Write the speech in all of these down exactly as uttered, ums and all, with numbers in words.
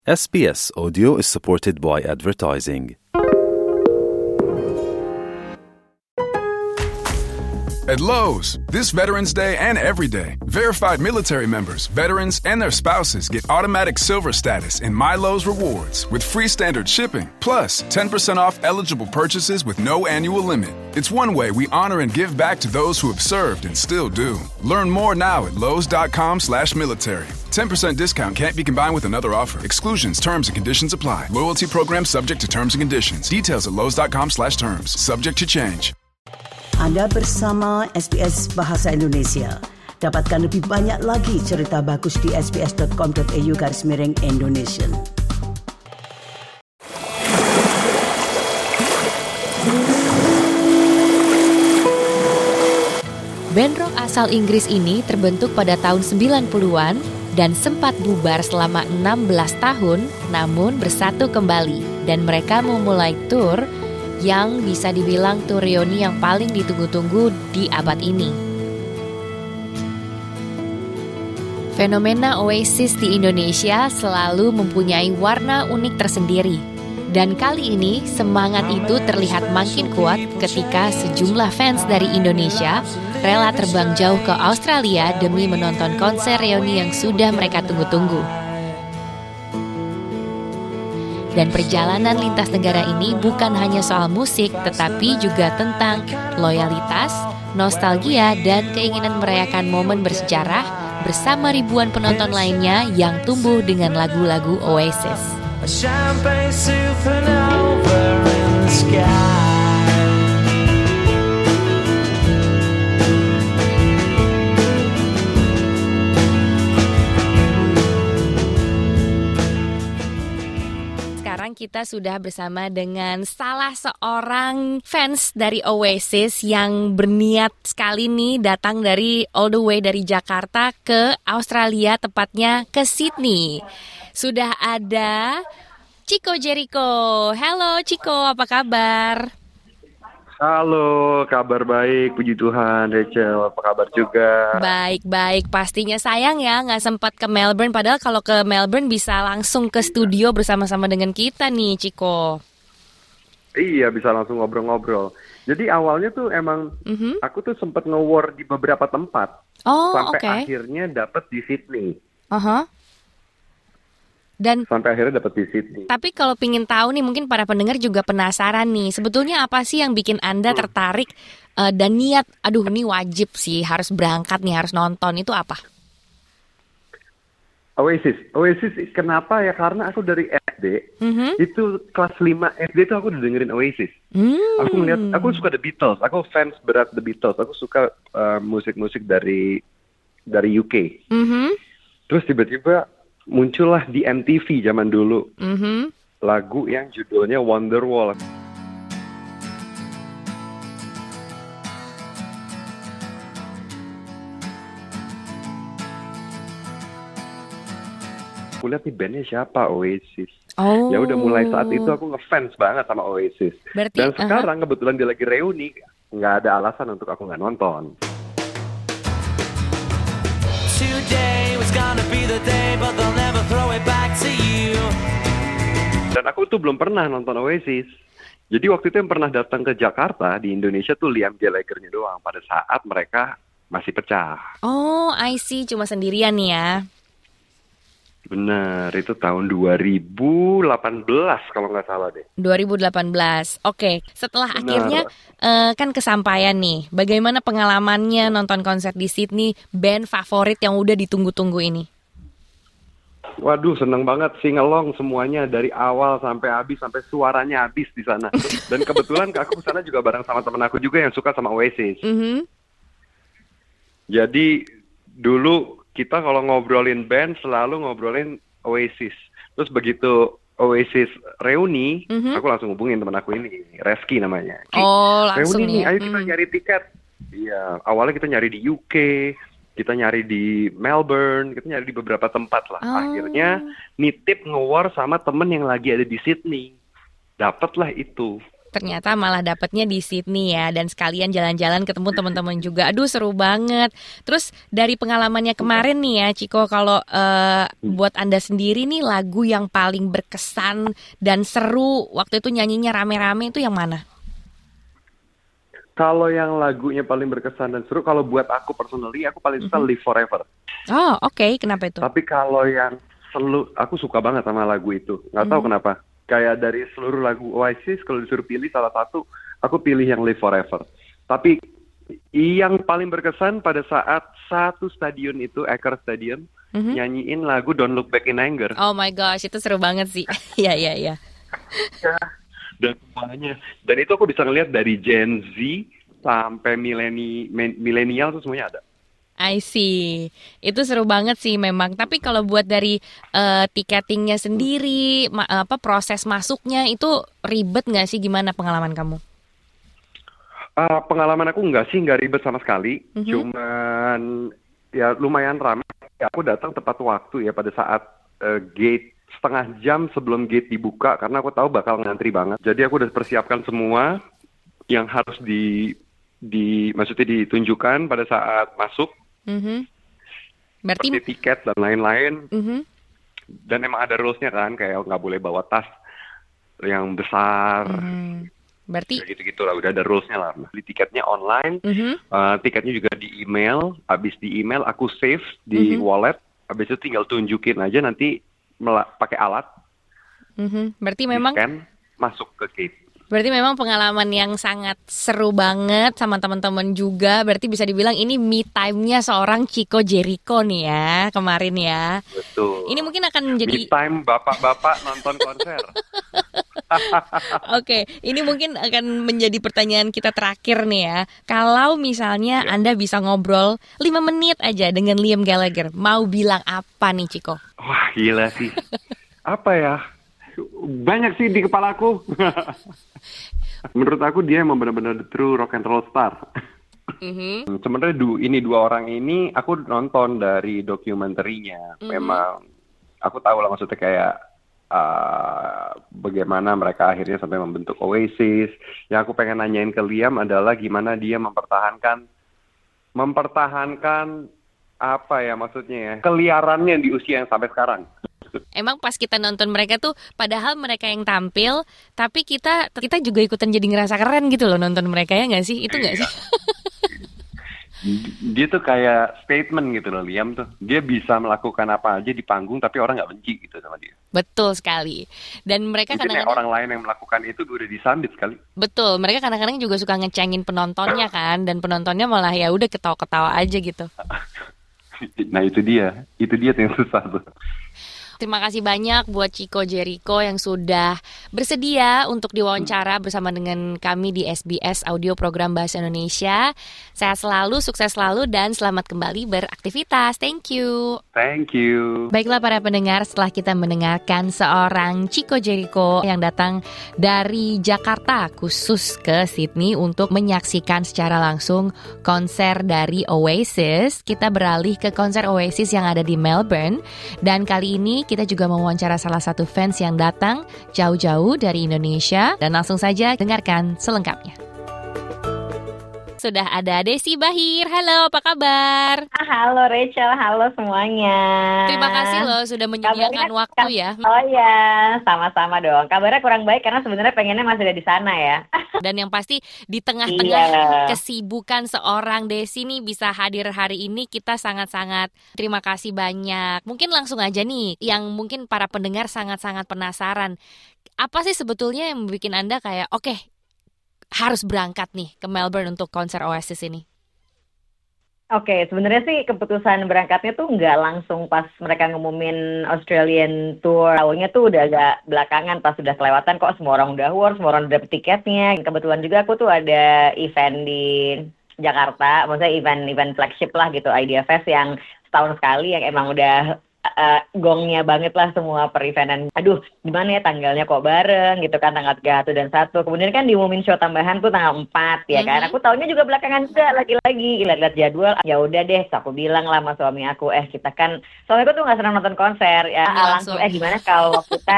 S B S Audio is supported by advertising. At Lowe's, this Veterans Day and every day, verified military members, veterans, and their spouses get automatic silver status in My Lowe's Rewards with free standard shipping, plus ten percent off eligible purchases with no annual limit. It's one way we honor and give back to those who have served and still do. Learn more now at lowes.com slash military. ten percent discount can't be combined with another offer. Exclusions, terms, and conditions apply. Loyalty program subject to terms and conditions. Details at lowes.com slash terms. Subject to change. Anda bersama S B S Bahasa Indonesia. Dapatkan lebih banyak lagi cerita bagus di sbs.com.au garis miring Indonesian. Band rock asal Inggris ini terbentuk pada tahun sembilan puluhan dan sempat bubar selama enam belas tahun, namun bersatu kembali dan mereka memulai tur yang bisa dibilang tur reuni yang paling ditunggu-tunggu di abad ini. Fenomena Oasis di Indonesia selalu mempunyai warna unik tersendiri. Dan kali ini semangat itu terlihat makin kuat ketika sejumlah fans dari Indonesia rela terbang jauh ke Australia demi menonton konser reuni yang sudah mereka tunggu-tunggu. Dan perjalanan lintas negara ini bukan hanya soal musik, tetapi juga tentang loyalitas, nostalgia, dan keinginan merayakan momen bersejarah bersama ribuan penonton lainnya yang tumbuh dengan lagu-lagu Oasis. A champagne supernova in the sky. Sekarang kita sudah bersama dengan salah seorang fans dari Oasis yang berniat sekali nih datang dari all the way dari Jakarta ke Australia, tepatnya ke Sydney. Sudah ada Chico Jericho. Halo Chico, apa kabar? Halo, kabar baik, puji Tuhan. Rachel, apa kabar juga? Baik-baik, pastinya sayang ya nggak sempat ke Melbourne. Padahal kalau ke Melbourne bisa langsung ke studio bersama-sama dengan kita nih, Chico. Iya, bisa langsung ngobrol-ngobrol. Jadi awalnya tuh emang mm-hmm. aku tuh sempat nge-war di beberapa tempat. Oh, sampai okay. akhirnya dapet di Sydney. Uh-huh. Dan sampai akhirnya dapat di Sydney. Tapi kalau pingin tahu nih, mungkin para pendengar juga penasaran nih. Sebetulnya apa sih yang bikin Anda tertarik uh, dan niat, aduh ini wajib sih, harus berangkat nih, harus nonton, itu apa? Oasis. Oasis kenapa ya? Karena aku dari S D, mm-hmm. itu kelas lima S D itu aku udah dengerin Oasis. Mm. Aku melihat, aku suka The Beatles, aku fans berat The Beatles. Aku suka uh, musik-musik dari dari U K. Mm-hmm. Terus tiba-tiba muncullah di M T V zaman dulu mm-hmm. lagu yang judulnya Wonderwall. Aku lihat nih bandnya siapa, Oasis. Oh. Ya udah mulai saat itu aku ngefans banget sama Oasis. Berarti, dan sekarang uh-huh. kebetulan dia lagi reuni, nggak ada alasan untuk aku nggak nonton. Today was gonna be the day, but they'll never throw it back to you. Dan aku tuh belum pernah nonton Oasis. Jadi waktu itu yang pernah datang ke Jakarta di Indonesia tuh Liam Gallagher-nya doang pada saat mereka masih pecah. Oh, I see, cuma sendirian nih ya. Benar, itu tahun dua ribu delapan belas kalau nggak salah deh. dua ribu delapan belas, oke. Setelah Benar. akhirnya uh, kan kesampaian nih. Bagaimana pengalamannya nonton konser di Sydney, band favorit yang udah ditunggu-tunggu ini? Waduh, seneng banget, sing-along semuanya dari awal sampai habis, sampai suaranya habis di sana. Dan kebetulan aku ke sana juga bareng sama temen aku juga yang suka sama Oasis. Mm-hmm. Jadi dulu kita kalau ngobrolin band selalu ngobrolin Oasis. Terus begitu Oasis reuni, mm-hmm. aku langsung hubungin teman aku ini, Reski namanya. Oh, langsung reuni nih, ya. ayo kita mm. nyari tiket. Iya, awalnya kita nyari di U K, kita nyari di Melbourne, kita nyari di beberapa tempat lah. Oh. Akhirnya nitip nge-war sama temen yang lagi ada di Sydney. Dapatlah itu. ternyata malah dapetnya di Sydney ya, dan sekalian jalan-jalan ketemu teman-teman juga. Aduh seru banget. Terus dari pengalamannya kemarin nih ya Ciko, kalau uh, buat Anda sendiri nih lagu yang paling berkesan dan seru waktu itu nyanyinya rame-rame itu yang mana? Kalau yang lagunya paling berkesan dan seru, kalau buat aku personally, aku paling suka mm-hmm. Live Forever. Oh oke, okay. Kenapa itu? Tapi kalau yang selu, aku suka banget sama lagu itu. Nggak mm-hmm. tahu kenapa. Kayak dari seluruh lagu Oasis, kalau disuruh pilih salah satu, aku pilih yang Live Forever. Tapi yang paling berkesan pada saat satu stadion itu, Acre Stadium, mm-hmm. nyanyiin lagu Don't Look Back in Anger. Oh my gosh, itu seru banget sih. Iya, iya, iya. Dan semuanya. Dan itu aku bisa ngeliat dari Gen Z sampai mileni, milenial tuh semuanya ada. I see. Itu seru banget sih memang. Tapi kalau buat dari uh, tiketingnya sendiri, ma- apa proses masuknya itu ribet nggak sih? Gimana pengalaman kamu? Uh, pengalaman aku nggak sih, nggak ribet sama sekali. Mm-hmm. Cuman ya lumayan ramai. Aku datang tepat waktu ya pada saat uh, gate setengah jam sebelum gate dibuka karena aku tahu bakal ngantri banget. Jadi aku udah persiapkan semua yang harus di di maksudnya ditunjukkan pada saat masuk. Mm-hmm. Berarti seperti tiket dan lain-lain. Mm-hmm. Dan emang ada rules-nya kan, kayak nggak boleh bawa tas yang besar. Mm-hmm. Berarti ya gitu-gitu lah, udah ada rules-nya lah. Beli tiketnya online, mm-hmm. uh, tiketnya juga di email. Habis di email aku save di mm-hmm. wallet. Habis itu tinggal tunjukin aja nanti mela- pakai alat. Mm-hmm. Berarti memang scan, masuk ke gate. Berarti memang pengalaman yang sangat seru banget sama teman-teman juga. Berarti bisa dibilang ini me time-nya seorang Chico Jericho nih ya, kemarin ya. Betul. Ini mungkin akan menjadi me time bapak-bapak nonton konser. Oke, ini mungkin akan menjadi pertanyaan kita terakhir nih ya. Kalau misalnya ya. Anda bisa ngobrol lima menit aja dengan Liam Gallagher, mau bilang apa nih Chico? Wah gila sih. Apa ya? Banyak sih di kepalaku. Menurut aku dia emang benar-benar the true rock and roll star. Mm-hmm. Sebenarnya du, ini dua orang ini aku nonton dari dokumenterinya. Mm-hmm. Memang aku tahu lah maksudnya kayak uh, bagaimana mereka akhirnya sampai membentuk Oasis. Yang aku pengen nanyain ke Liam adalah gimana dia mempertahankan mempertahankan apa ya maksudnya ya keliarannya di usia yang sampai sekarang. Emang pas kita nonton mereka tuh, padahal mereka yang tampil, tapi kita kita juga ikutan jadi ngerasa keren gitu loh nonton mereka, ya nggak sih? Itu nggak sih? Dia tuh kayak statement gitu loh, Liam tuh. Dia bisa melakukan apa aja di panggung, tapi orang nggak benci gitu sama dia. Betul sekali. Dan mereka mungkin kadang-kadang orang lain yang melakukan itu udah disambit sekali. Betul, mereka kadang-kadang juga suka ngecengin penontonnya kan, dan penontonnya malah ya udah ketawa-ketawa aja gitu. Nah itu dia, itu dia yang susah tuh. Terima kasih banyak buat Chico Jericho yang sudah bersedia untuk diwawancara bersama dengan kami di S B S Audio Program Bahasa Indonesia. Sehat selalu, sukses selalu, dan selamat kembali beraktivitas. Thank you. Thank you. Baiklah para pendengar, setelah kita mendengarkan seorang Chico Jericho yang datang dari Jakarta khusus ke Sydney untuk menyaksikan secara langsung konser dari Oasis, kita beralih ke konser Oasis yang ada di Melbourne. Dan kali ini kita juga mewawancara salah satu fans yang datang jauh-jauh dari Indonesia. Dan langsung saja dengarkan selengkapnya. Sudah ada Desi Bahir. Halo, apa kabar? Halo Rachel, halo semuanya. Terima kasih loh sudah menyediakan kabarnya, waktu ya. Oh ya, sama-sama dong. Kabarnya kurang baik karena sebenarnya pengennya masih ada di sana ya. Dan yang pasti di tengah-tengah iya. kesibukan seorang Desi nih bisa hadir hari ini, kita sangat-sangat terima kasih banyak. Mungkin langsung aja nih, yang mungkin para pendengar sangat-sangat penasaran. Apa sih sebetulnya yang bikin Anda kayak, oke, okay, harus berangkat nih ke Melbourne untuk konser Oasis ini? Oke, okay, sebenarnya sih keputusan berangkatnya tuh nggak langsung pas mereka ngumumin Australian Tour. Tahunya tuh udah agak belakangan, pas sudah kelewatan kok semua orang udah war, semua orang udah dapet tiketnya. Kebetulan juga aku tuh ada event di Jakarta, maksudnya event-event flagship lah gitu, Idea Fest yang setahun sekali yang emang udah Uh, gongnya banget lah semua per-eventan. Aduh, gimana ya tanggalnya kok bareng gitu kan, tanggal tiga puluh satu dan satu. Kemudian kan diumumin show tambahan tuh tanggal empat ya kan. Mm-hmm. Aku taunya juga belakangan juga lagi-lagi lihat-lihat jadwal. Ya udah deh, aku bilang lah sama suami aku, eh kita kan, soalnya aku tuh nggak senang nonton konser ya. Langsung, eh gimana kalau kita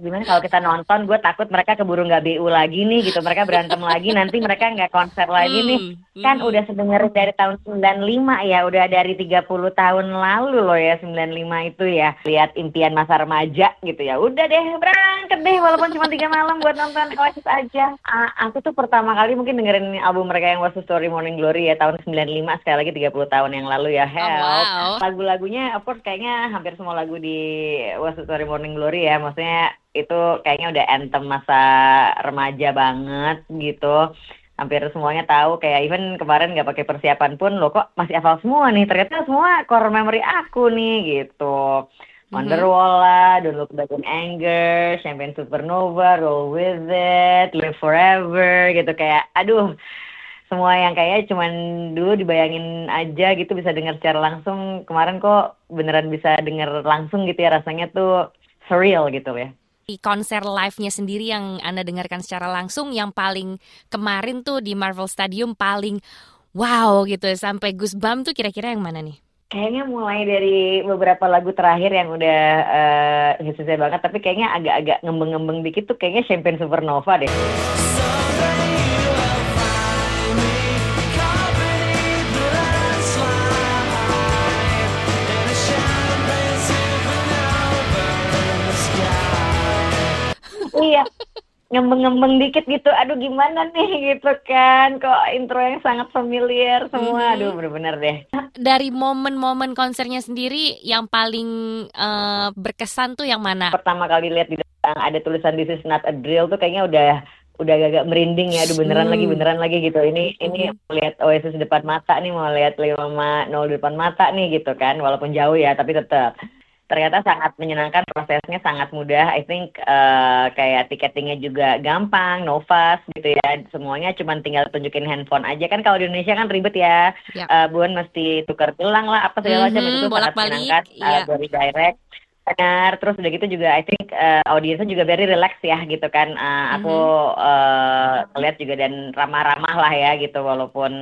gimana kalau kita nonton, gue takut mereka keburu nggak B U lagi nih gitu, mereka berantem lagi, nanti mereka nggak konser lagi nih. Kan udah sebenarnya dari tahun sembilan puluh lima ya, udah dari tiga puluh tahun lalu loh ya, sembilan puluh lima itu ya. Lihat impian masa remaja gitu ya, udah deh berangkat deh walaupun cuma tiga malam buat nonton Oasis aja. Uh, aku tuh pertama kali mungkin dengerin album mereka yang What's the Story Morning Glory ya, tahun sembilan puluh lima, sekali lagi tiga puluh tahun yang lalu ya. Help. Oh, wow. Lagu-lagunya of course kayaknya hampir semua lagu di What's the Story Morning Glory ya, maksudnya itu kayaknya udah anthem masa remaja banget gitu. Hampir semuanya tahu, kayak even kemarin nggak pakai persiapan pun lo kok masih hafal semua nih, ternyata semua core memory aku nih gitu. Wonderwall lah, Don't Look Back in Anger, Champagne Supernova, Roll With It, Live Forever gitu, kayak aduh semua yang kayaknya cuman dulu dibayangin aja gitu bisa dengar secara langsung, kemarin kok beneran bisa dengar langsung gitu ya, rasanya tuh surreal gitu ya. Di konser live-nya sendiri yang Anda dengarkan secara langsung, yang paling kemarin tuh di Marvel Stadium paling wow gitu, sampai goosebump tuh kira-kira yang mana nih? Kayaknya mulai dari beberapa lagu terakhir yang udah uh, hitsnya banget, tapi kayaknya agak-agak ngembeng-ngembeng dikit tuh kayaknya Champagne Supernova deh. Iya, ngembeng-ngembeng dikit gitu, aduh gimana nih gitu kan, kok intro yang sangat familiar semua, aduh bener-bener deh. Dari momen-momen konsernya sendiri yang paling uh, berkesan tuh yang mana? Pertama kali lihat di belakang ada tulisan This is not a drill tuh kayaknya udah udah agak merinding ya, aduh beneran hmm. lagi beneran lagi gitu. Ini hmm. ini lihat Oasis depan mata nih, mau lihat lima nol di depan mata nih gitu kan, walaupun jauh ya tapi tetap. Ternyata sangat menyenangkan, prosesnya sangat mudah. I think uh, kayak tiketingnya juga gampang, no fuss gitu ya. Semuanya cuma tinggal tunjukin handphone aja. Kan kalau di Indonesia kan ribet ya. Yep. Uh, Buan mesti tukar gelang lah, apa segala macam. Mm-hmm, itu sangat menyenangkan, uh, very direct. Benar, terus udah gitu juga I think uh, audiensnya juga very relax ya gitu kan. Uh, mm-hmm. Aku uh, lihat juga dan ramah-ramah lah ya gitu, walaupun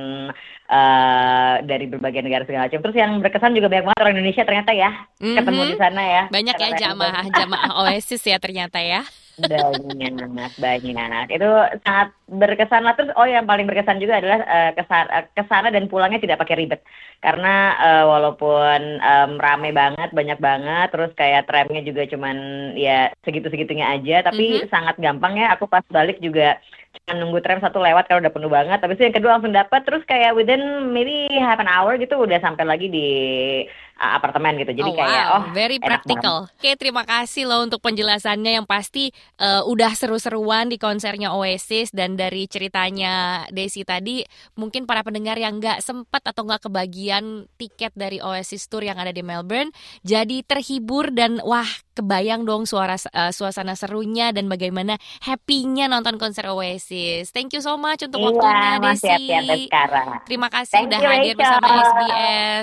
uh, dari berbagai negara segala macam. Terus yang berkesan juga banyak banget orang Indonesia ternyata ya, mm-hmm. ketemu di sana ya. Banyak ya jamaah jamaah Oasis ya ternyata ya. Banyak, banyak. Itu sangat berkesan lah. Terus oh yang paling berkesan juga adalah uh, kesana, kesana dan pulangnya tidak pakai ribet. Karena uh, walaupun um, rame banget, banyak banget, terus kayak tramnya juga cuman ya segitu-segitunya aja, tapi mm-hmm. sangat gampang ya. Aku pas balik juga cuma nunggu tram satu lewat kalau udah penuh banget. Tapi yang kedua langsung dapat, terus kayak within maybe half an hour gitu udah sampai lagi di uh, apartemen gitu. Jadi oh, kayak wow. oh very practical. Oke, terima kasih loh untuk penjelasannya yang pasti uh, udah seru-seruan di konsernya Oasis, dan dari ceritanya Desi tadi mungkin para pendengar yang nggak sempat atau nggak kebagian tiket dari Oasis Tour yang ada di Melbourne jadi terhibur, dan wah kebayang dong suara uh, suasana serunya dan bagaimana happy-nya nonton konser Oasis. Thank you so much untuk iya, waktunya Desi. Hati-hati sekarang. Terima kasih Thank udah you, hadir Rachel. bersama S B S.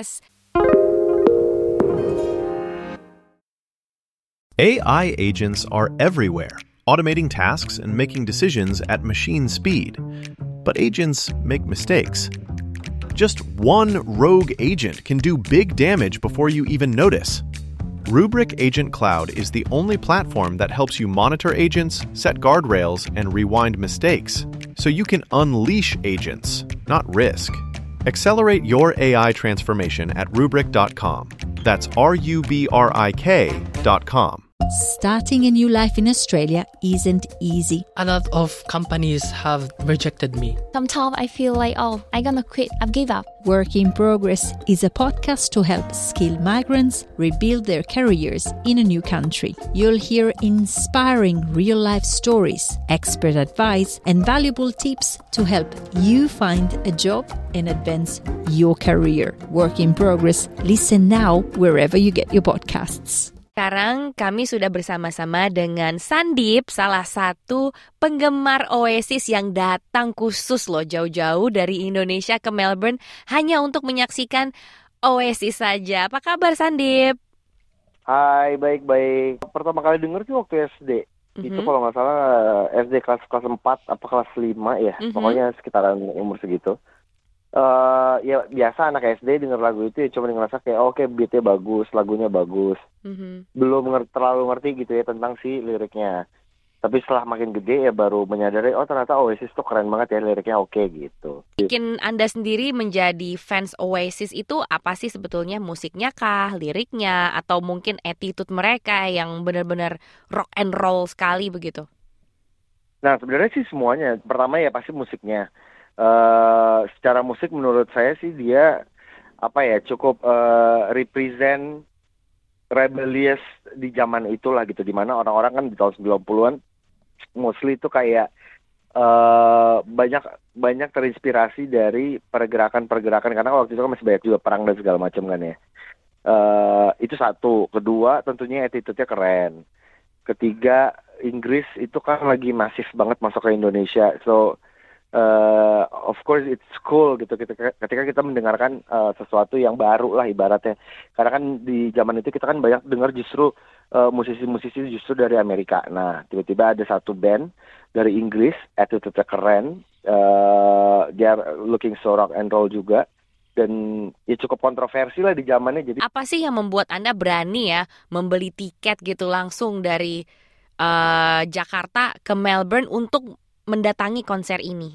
A I agents are everywhere, automating tasks and making decisions at machine speed. But agents make mistakes. Just one rogue agent can do big damage before you even notice. Rubrik Agent Cloud is the only platform that helps you monitor agents, set guardrails, and rewind mistakes, so you can unleash agents, not risk. Accelerate your A I transformation at rubrik dot com. That's R U B R I K dot com. Starting a new life in Australia isn't easy. A lot of companies have rejected me. Sometimes I feel like, oh, I'm gonna quit, I've give up. Work in Progress is a podcast to help skilled migrants rebuild their careers in a new country. You'll hear inspiring real-life stories, expert advice, and valuable tips to help you find a job and advance your career. Work in Progress. Listen now wherever you get your podcasts. Sekarang kami sudah bersama-sama dengan Sandip, salah satu penggemar Oasis yang datang khusus loh jauh-jauh dari Indonesia ke Melbourne hanya untuk menyaksikan Oasis saja. Apa kabar Sandip? Hai, baik-baik. Pertama kali denger sih waktu S D. Mm-hmm. Itu kalau nggak salah S D kelas kelas empat apa kelas lima ya. Mm-hmm. Pokoknya sekitaran umur segitu. Uh, ya biasa anak S D denger lagu itu ya cuma ngerasa kayak oh, oke okay, beatnya bagus, lagunya bagus. Mm-hmm. Belum nger- terlalu ngerti gitu ya tentang si liriknya. Tapi setelah makin gede ya baru menyadari oh ternyata Oasis tuh keren banget ya, liriknya oke okay, gitu. Bikin Anda sendiri menjadi fans Oasis itu apa sih sebetulnya? Musiknya kah, liriknya, atau mungkin attitude mereka yang benar-benar rock and roll sekali begitu? Nah sebenarnya sih semuanya. Pertama ya pasti musiknya. Uh, secara musik menurut saya sih dia apa ya cukup uh, represent rebellious di zaman itulah gitu, dimana orang-orang kan di tahun sembilan puluhan mostly itu kayak uh, banyak banyak terinspirasi dari pergerakan-pergerakan karena waktu itu kan masih banyak juga perang dan segala macam kan ya. Uh, itu satu. Kedua tentunya attitude-nya keren. Ketiga Inggris itu kan lagi masif banget masuk ke Indonesia, so Uh, of course it's cool gitu ketika, ketika kita mendengarkan uh, sesuatu yang baru lah ibaratnya, karena kan di zaman itu kita kan banyak dengar justru uh, musisi-musisi justru dari Amerika. Nah tiba-tiba ada satu band dari Inggris, attitude-nya keren, uh, dia looking so rock and roll juga, dan ya cukup kontroversi lah di zamannya. Jadi apa sih yang membuat Anda berani ya membeli tiket gitu langsung dari uh, Jakarta ke Melbourne untuk mendatangi konser ini?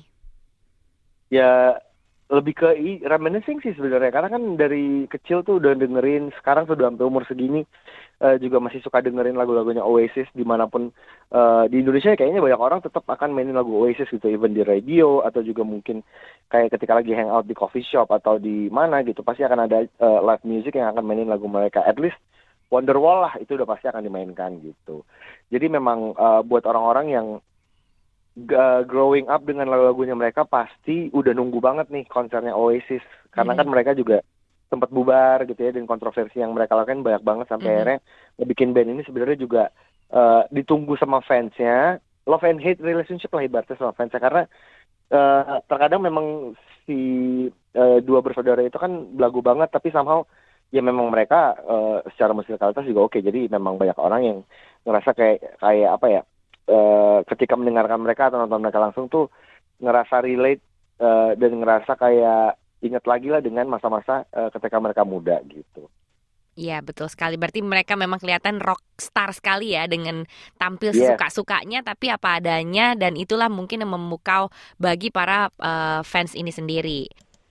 Ya lebih ke reminiscing sih sebenarnya, karena kan dari kecil tuh udah dengerin, sekarang tuh udah sampai umur segini uh, juga masih suka dengerin lagu-lagunya Oasis dimanapun uh, di Indonesia. Kayaknya banyak orang tetap akan mainin lagu Oasis gitu, even di radio atau juga mungkin kayak ketika lagi hangout di coffee shop atau di mana gitu, pasti akan ada uh, live music yang akan mainin lagu mereka. At least Wonderwall lah itu udah pasti akan dimainkan gitu. Jadi memang uh, buat orang-orang yang Uh, growing up dengan lagu-lagunya mereka pasti udah nunggu banget nih konsernya Oasis, karena mm. kan mereka juga sempat bubar gitu ya, dan kontroversi yang mereka lakukan banyak banget sampai mm. akhirnya ngebikin band ini sebenarnya juga uh, ditunggu sama fansnya, love and hate relationship lah ibaratnya sama fansnya, karena uh, terkadang memang si uh, dua bersaudara itu kan belagu banget, tapi somehow ya memang mereka uh, secara musikalitas juga oke, okay. Jadi memang banyak orang yang ngerasa kayak kayak apa ya, Uh, ketika mendengarkan mereka atau nonton mereka langsung tuh ngerasa relate uh, dan ngerasa kayak ingat lagi lah dengan masa-masa uh, ketika mereka muda gitu. Iya betul sekali, berarti mereka memang kelihatan rock star sekali ya, dengan tampil Yes. sesuka-sukanya tapi apa adanya, dan itulah mungkin yang memukau bagi para uh, fans ini sendiri.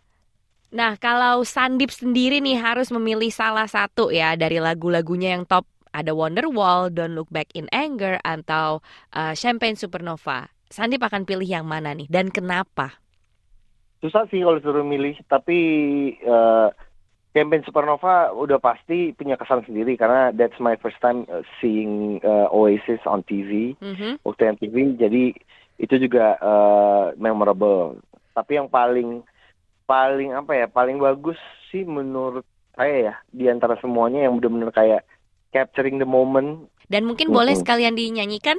Nah kalau Sandip sendiri nih harus memilih salah satu ya dari lagu-lagunya yang top, ada Wonderwall, Don't Look Back in Anger, atau uh, Champagne Supernova. Sandip akan pilih yang mana nih dan kenapa? Susah sih kalau suruh milih, tapi uh, Champagne Supernova udah pasti punya kesan sendiri karena that's my first time uh, seeing uh, Oasis on T V, mm-hmm. waktu M T V, jadi itu juga uh, memorable. Tapi yang paling paling apa ya, paling bagus sih menurut saya ya di antara semuanya yang benar-benar kayak capturing the moment. Dan mungkin mm-hmm. boleh sekalian dinyanyikan?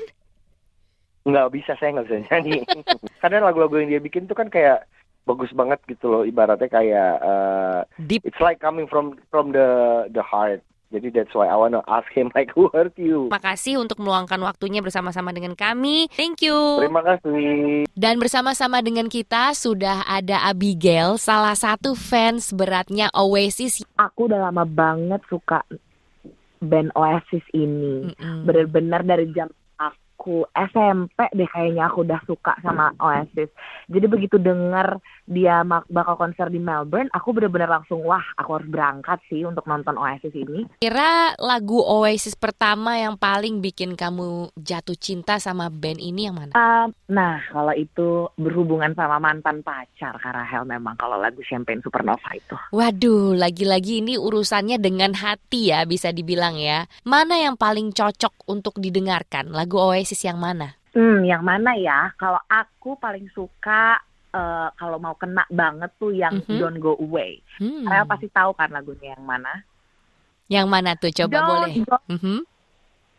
Nggak bisa, saya nggak bisa nyanyi. Karena lagu-lagu yang dia bikin tuh kan kayak bagus banget gitu loh, ibaratnya kayak uh, deep. It's like coming from from the the heart. Jadi that's why I wanna ask him like who hurt you. Terima kasih untuk meluangkan waktunya bersama-sama dengan kami. Thank you. Terima kasih. Dan bersama-sama dengan kita sudah ada Abigail, salah satu fans beratnya Oasis. Aku udah lama banget suka band Oasis ini. Mm-hmm. Bener-bener dari jam aku S M P deh kayaknya aku udah suka sama Oasis. Jadi begitu denger dia bakal konser di Melbourne, aku bener-bener langsung wah aku harus berangkat sih untuk nonton Oasis ini. Kira lagu Oasis pertama yang paling bikin kamu jatuh cinta sama band ini yang mana? Uh, nah kalau itu berhubungan sama mantan pacar, Karahel memang kalau lagu Champagne Supernova itu. Waduh, lagi-lagi ini urusannya dengan hati ya bisa dibilang ya. Mana yang paling cocok untuk didengarkan? Lagu Oasis yang mana? Hmm, yang mana ya? Kalau aku paling suka uh, kalau mau kena banget tuh yang mm-hmm. Don't Go Away. Hmm. Saya pasti tahu kan lagunya yang mana? Yang mana tuh? Coba Don't boleh. Go mm-hmm.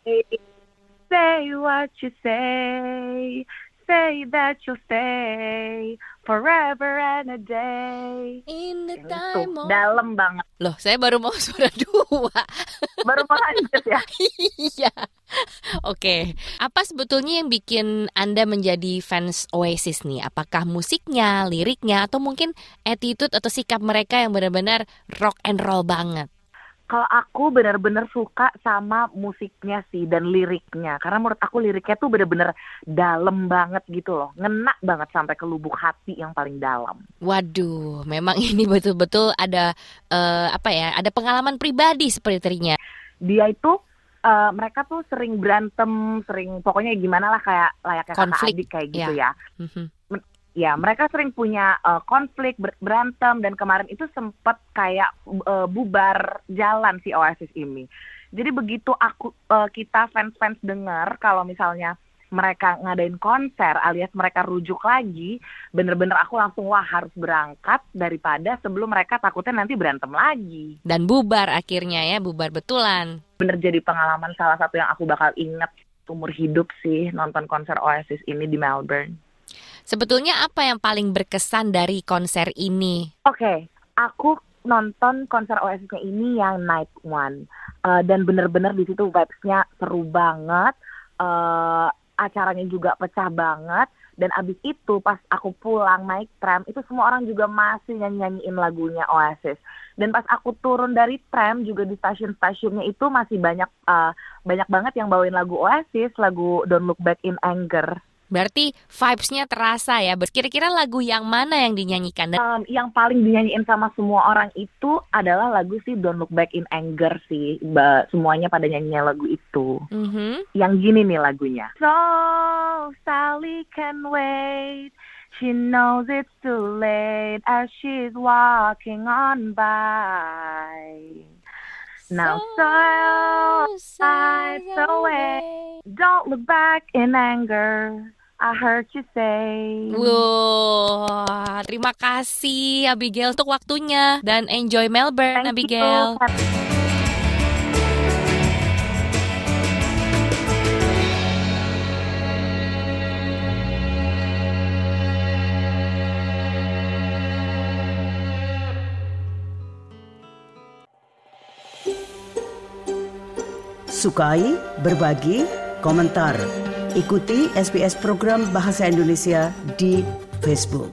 Say what you say, say that you'll stay forever and a day. In the Itu time of... dalam banget. Loh, saya baru mau suara dua. Baru mau lanjut ya? Iya. Oke, apa sebetulnya yang bikin Anda menjadi fans Oasis nih? Apakah musiknya, liriknya, atau mungkin attitude atau sikap mereka yang benar-benar rock and roll banget? Kalau aku benar-benar suka sama musiknya sih dan liriknya. Karena menurut aku liriknya tuh benar-benar dalam banget gitu loh. Ngena banget sampai ke lubuk hati yang paling dalam. Waduh, memang ini betul-betul ada uh, apa ya? Ada pengalaman pribadi sepertinya. Dia itu uh, mereka tuh sering berantem, sering pokoknya gimana lah kayak layaknya kakak adik kayak gitu ya. ya. Mm-hmm. Ya, mereka sering punya uh, konflik, ber- berantem, dan kemarin itu sempat kayak uh, bubar jalan si Oasis ini. Jadi begitu aku uh, kita fans-fans dengar kalau misalnya mereka ngadain konser alias mereka rujuk lagi, bener-bener aku langsung wah harus berangkat daripada sebelum mereka takutnya nanti berantem lagi. Dan bubar akhirnya ya, bubar betulan. Bener jadi pengalaman salah satu yang aku bakal inget umur hidup sih nonton konser Oasis ini di Melbourne. Sebetulnya apa yang paling berkesan dari konser ini? Oke, okay, aku nonton konser Oasisnya ini yang night one. Uh, dan bener-bener di situ vibes-nya seru banget. Uh, acaranya juga pecah banget. Dan abis itu pas aku pulang naik tram, itu semua orang juga masih nyanyi-nyanyiin lagunya Oasis. Dan pas aku turun dari tram juga di stasiun-stasiunnya itu masih banyak uh, banyak banget yang bawain lagu Oasis, lagu Don't Look Back in Anger. Berarti vibes-nya terasa ya. Kira-kira lagu yang mana yang dinyanyikan? Um, yang paling dinyanyiin sama semua orang itu adalah lagu sih Don't Look Back in Anger sih. Ba- semuanya pada nyanyinya lagu itu. Mm-hmm. Yang gini nih lagunya. So Sally can wait. She knows it's too late as she's walking on by. Now so sides away. Don't look back in anger. I heard you say. Wow, terima kasih Abigail untuk waktunya dan enjoy Melbourne. Thank Abigail. You. Sukai, berbagi, komentar. Ikuti S B S Program Bahasa Indonesia di Facebook.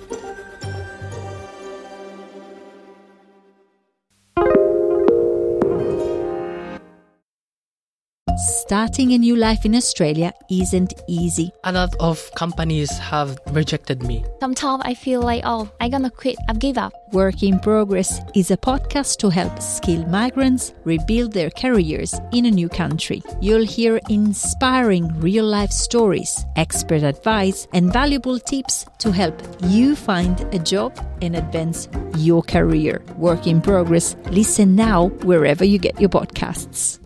Starting a new life in Australia isn't easy. A lot of companies have rejected me. Sometimes I feel like, oh, I'm gonna quit. I've give up. Work in Progress is a podcast to help skilled migrants rebuild their careers in a new country. You'll hear inspiring real-life stories, expert advice, and valuable tips to help you find a job and advance your career. Work in Progress. Listen now wherever you get your podcasts.